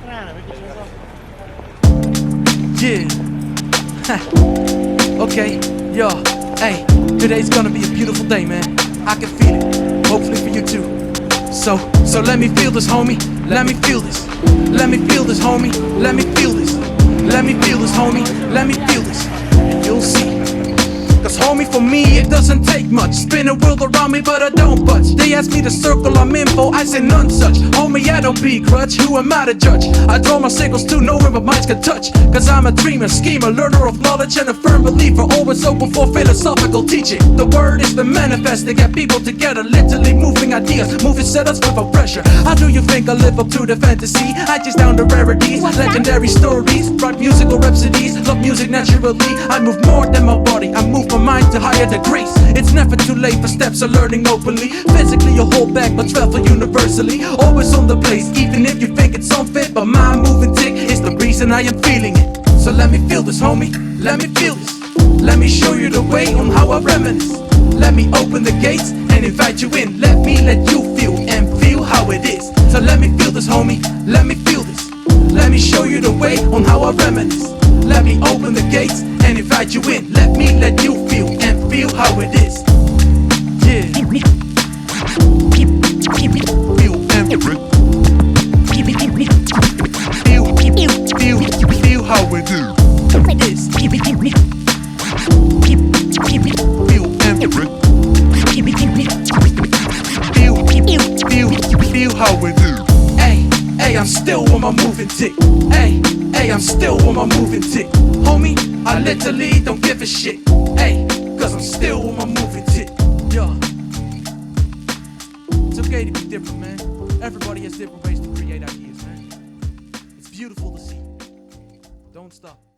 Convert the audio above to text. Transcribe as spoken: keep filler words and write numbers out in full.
Yeah. Okay, yo, hey, today's gonna be a beautiful day, man. I can feel it, hopefully for you too. So, so let me feel this, homie. Let me feel this. Let me feel this, homie. Let me feel this. Let me feel this, homie. Let me feel this. And you'll see. Cause homie, for me it doesn't take much. Spin a world around me but I don't budge. They ask me to circle, I'm info, I say none such. Homie, I don't be grudge, who am I to judge? I draw my signals to nowhere but minds can touch. Cause I'm a dreamer, schemer, learner of knowledge and a firm believer. Always open for philosophical teaching. The word is been manifesting, get people together. Literally moving ideas, moving setups without pressure. How do you think I live up to the fantasy? I chase down the rarities, legendary stories. Write musical rhapsodies, love music naturally. I move more than my body, I move my mind to higher degrees. It's never too late for steps of learning openly. Physically you hold back but travel universally. Always on the place, even if you think it's unfit. But my moving tick is the reason I am feeling it. So let me feel this, homie, let me feel this. Let me show you the way on how I reminisce. Let me open the gates and invite you in. Let me let you feel and feel how it is. So let me feel this, homie, let me feel this. Let me show you the way on how I reminisce. Let me open the gates and invite you in. Let me let you feel and feel how it is. Yeah. Feel and feel, feel, feel how it is. Feel and feel, feel, feel how it is. Hey, hey, I'm still on my moving tick. Hey, hey, I'm still on my moving tick. Homie, I literally don't give a shit. Hey, cause I'm still on my moving tick. Yeah. It's okay to be different, man. Everybody has different ways to create ideas, man. It's beautiful to see. Don't stop.